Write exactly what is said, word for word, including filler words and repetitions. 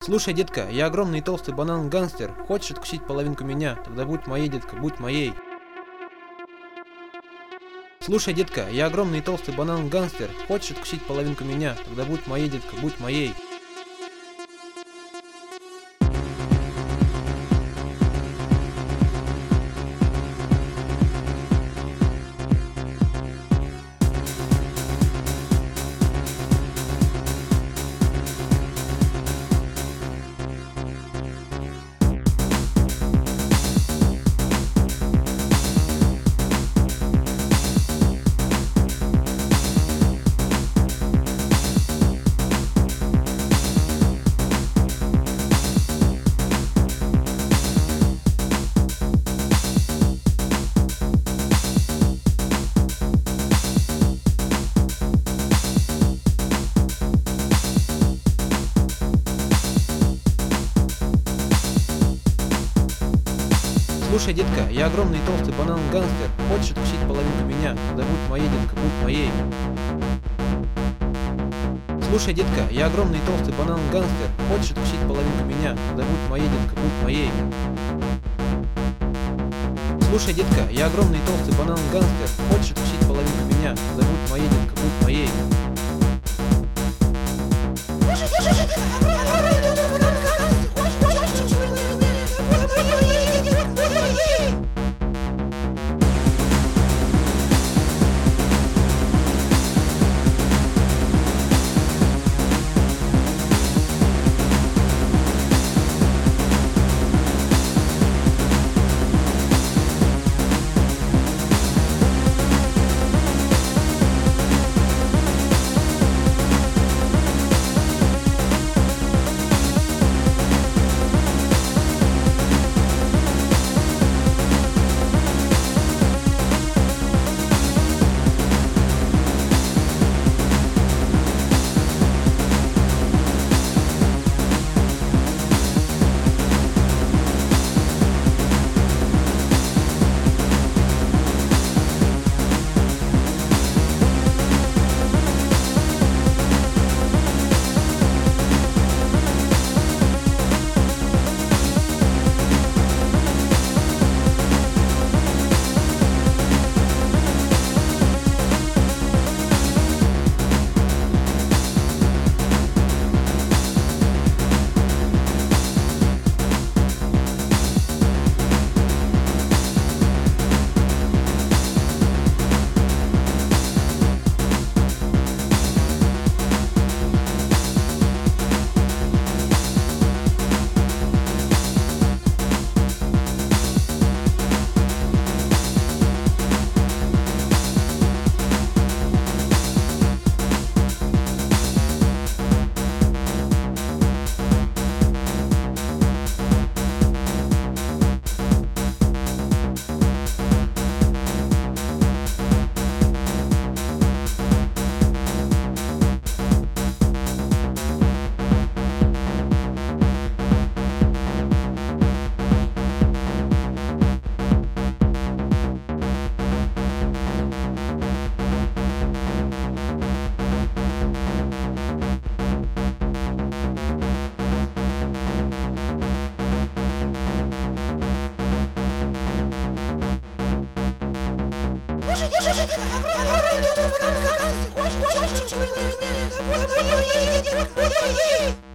Слушай, детка, я огромный и толстый банан-гангстер. Хочешь откусить половинку меня? Тогда будь моей, детка, будь моей. Слушай, детка, я огромный и толстый банан-гангстер. Хочешь откусить половинку меня? Тогда будь моей, детка, будь моей. Слушай, детка, я огромный и толстый банан-гангстер. Хочешь откусить половинку меня? Тогда будь моей, детка, будь моей. Слушай, детка, я огромный и толстый банан-гангстер. Хочешь откусить половинку меня? Тогда будь моей, детка, будь моей. Слушай, детка, я огромный и толстый банан-гангстер. Хочешь откусить половинку меня? Тогда будь моей, детка, будь моей. Ой,